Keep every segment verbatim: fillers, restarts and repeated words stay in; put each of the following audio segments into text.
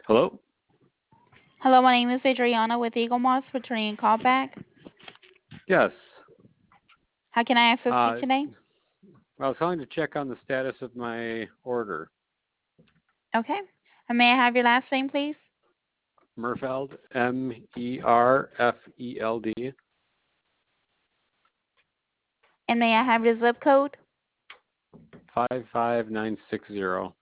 Hello? Hello, my name is Adriana with Eagle Moss, returning a call back. Yes. How can I assist you Uh, today? I was calling to check on the status of my order. Okay. And may I have your last name, please? Merfeld, M E R F E L D, And may I have your zip code? five five nine six zero.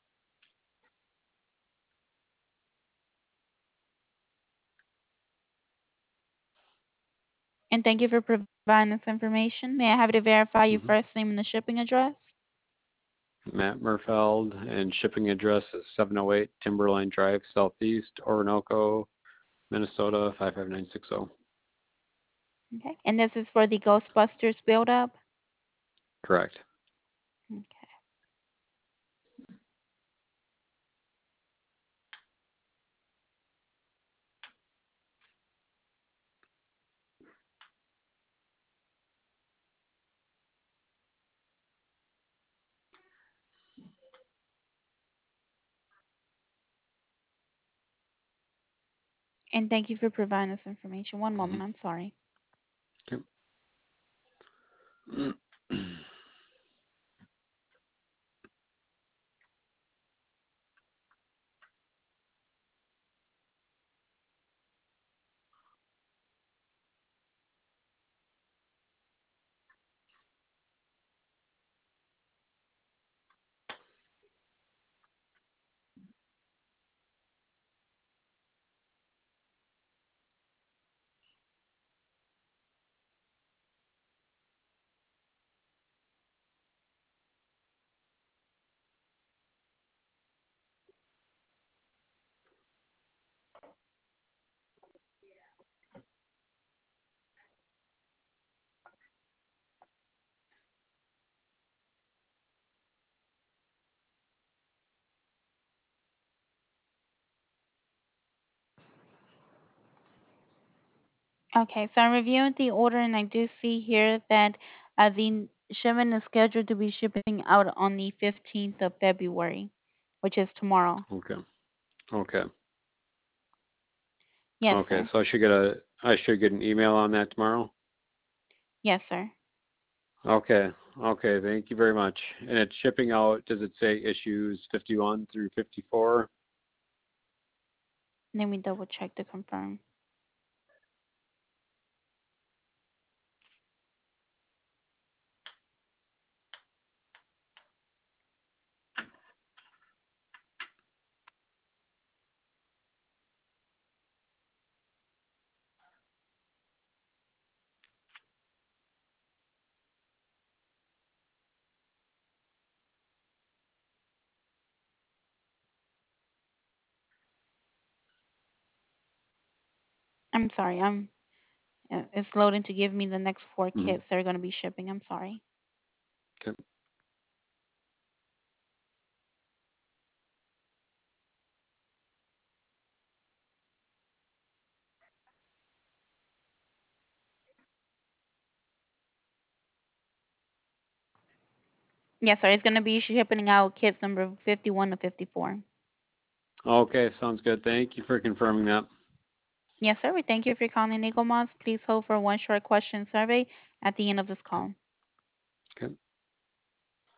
And thank you for providing this information. May I have you to verify your Mm-hmm. first name and the shipping address? Matt Merfeld, and shipping address is seven oh eight Timberline Drive, Southeast, Orinoco, Minnesota, five five nine six zero. Okay. And this is for the Ghostbusters build-up? Correct. Okay. And thank you for providing this information. One moment, I'm Mm-hmm. sorry. Okay. Okay, so I'm reviewing the order and I do see here that uh, the shipment is scheduled to be shipping out on the fifteenth of February, which is tomorrow. Okay. Okay. Yes, Okay. sir. So I should get a I should get an email on that tomorrow. Yes, sir. Okay. Okay. Thank you very much. And it's shipping out. Does it say issues fifty-one through fifty-four? Let me double check to confirm. I'm sorry. I'm uh, it's loading to give me the next four Mm-hmm. kits they're going to be shipping. I'm sorry. Okay. Yes, sir. It's going to be shipping out kits number fifty-one to fifty-four. Okay. Sounds good. Thank you for confirming that. Yes, sir. We thank you for calling Eagle Moss. Please hold for one short question survey at the end of this Okay. call. Okay.